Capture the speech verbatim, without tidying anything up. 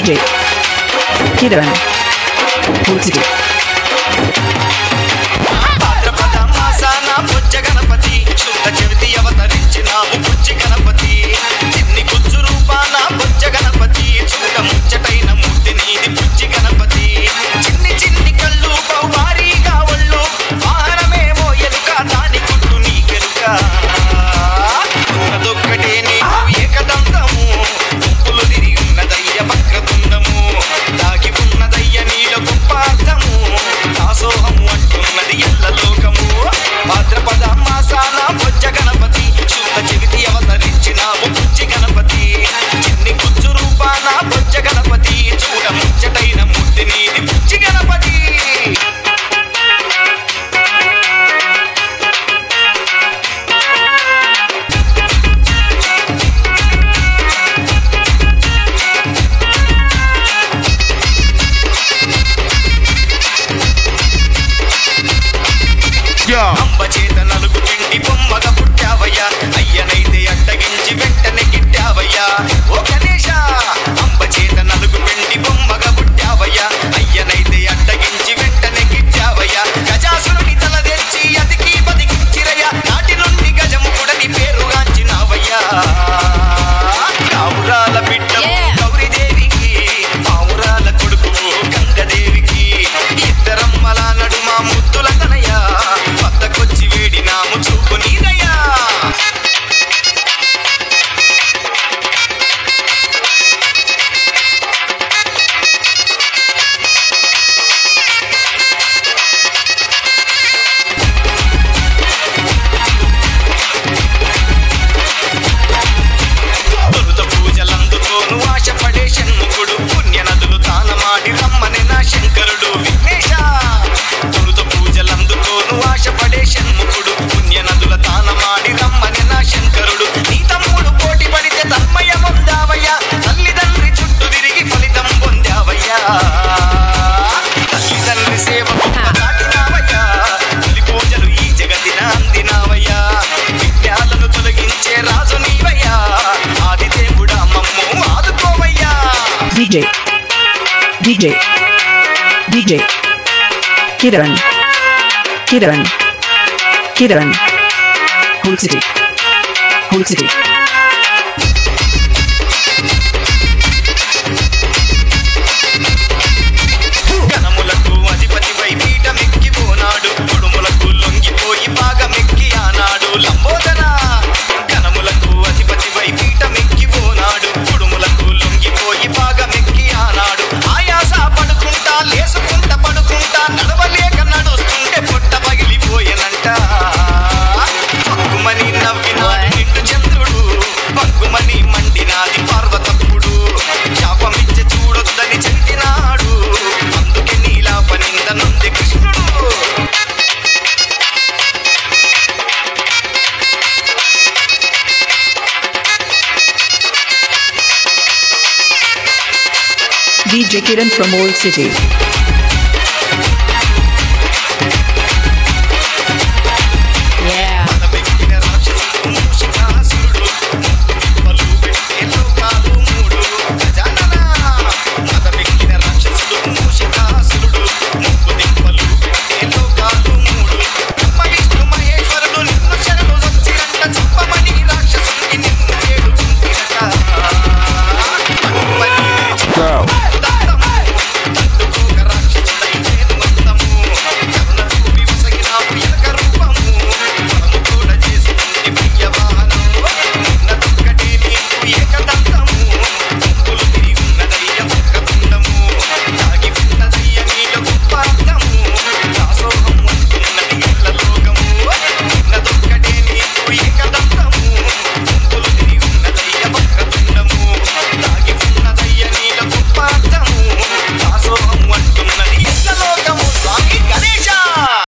DJ Kiran Old City. Ganapati శుద్ధ చవితి అవతరించినావు బుజ్జి గణపతి చిన్ని గుజ్జు రూపాన బుజ్జ గణపతి చూడ ముచ్చటైన మూర్తి నీది బుజ్జి గణపతి చిన్ని చిన్ని కళ్ళు బహుభారీగా ఒళ్ళు వాహనమేమో ఎరుక దాని గుట్టు నీకెరుక ఉన్నదొక్కటే నీకు ఏకదంతము గుంపులు తిరిగి ఉన్నదయ్య వక్రతుండము దాగి ఉన్నదయ్య నీల గొప్ప అర్థము దాసోహము అంటున్నది ఎల్ల లోకము భాద్రపద మాసాన బొజ్జ గణపతి శుద్ధ చెవితి అవతరించినావు బుజ్జి గణపతి చిన్ని గుజ్జు రూపాన బొజ్జ గణపతి చూడ ముచ్చటైన మూర్తి నీది బుజ్జి గణపతి అంబ చేత నలుగు పిండి బొమ్మగా పుట్టావయ్యా అయ్యనైతే అడ్డగించి వెంటనే గిట్టావయ్యా ఓ గణేశ అంబ చేత నలుగు పిండి బొమ్మగా పుట్టావయ్యా అయ్యనైతే అడ్డగించి వెంటనే గిట్టావయ్యా గజాసురుని తల తెచ్చి అతికి బతికించిరయ్యా నాటి నుండి గజము కుడని పేరుగాంచినావయ్యా కావురాల బిడ్డ గౌరీదేవికి పావురాల కొడుకు గంగదేవికి ఇద్దరమ్మల నడుమ ముద్దుల తనయ్యా వద్దకొచ్చి వేడినాము చూపు నీదయ్యా తొలుత పూజలందుకోను ఆశపడే షణ్ముఖుడు పుణ్య నదులు తానమాడి రమ్మని నా శంకరుడు విఘ్నేశ తొలుత పూజలందుకోను ఆశపడే షణ్ముఖుడు పుణ్య నదుల తానమాడి రమ్మని నా శంకరుడు నీ తమ్ముడు పోటీ పడితే తన్మయ పొందావయ్యా తల్లిదండ్రి చుట్టూ తిరిగి ఫలితం పొందావయ్యా తల్లిదండ్రి సేవ దాటినావయ్యా తొలి పూజలు ఈ జగతిన అందినావయ్యా విజ్ఞాలను తొలగించే రాజు నీవయ్యా ఆది దేవుడా మమ్ము ఆదుకోవయ్యా DJ DJ DJ Kiran Kiran Kiran Old City Old City. గణములకు అధిపతిపై పీఠమెక్కి పోనాడు కుడుములకు లొంగిపోయి భాగమెక్కి ఆనాడు లంబోదర గణములకు అధిపతిపై పీఠమెక్కి పోనాడు కుడుములకు లొంగిపోయి భాగమెక్కి ఆనాడు ఆయాస పడుకుంటా లేసుకుంటా పడుకుంటా నడవలేక నడుస్తుంటే పొట్ట పగిలిపోయేనంట పక్కుమని నవ్వినాడు నిండు చంద్రుడు పక్కుమని మండినాది పార్వతప్పుడు శాపమిచ్చ చూడొద్దని చెందినాడు అందుకే నీలా పనింద నుండి కృష్ణుడు D J Kiran from Old City.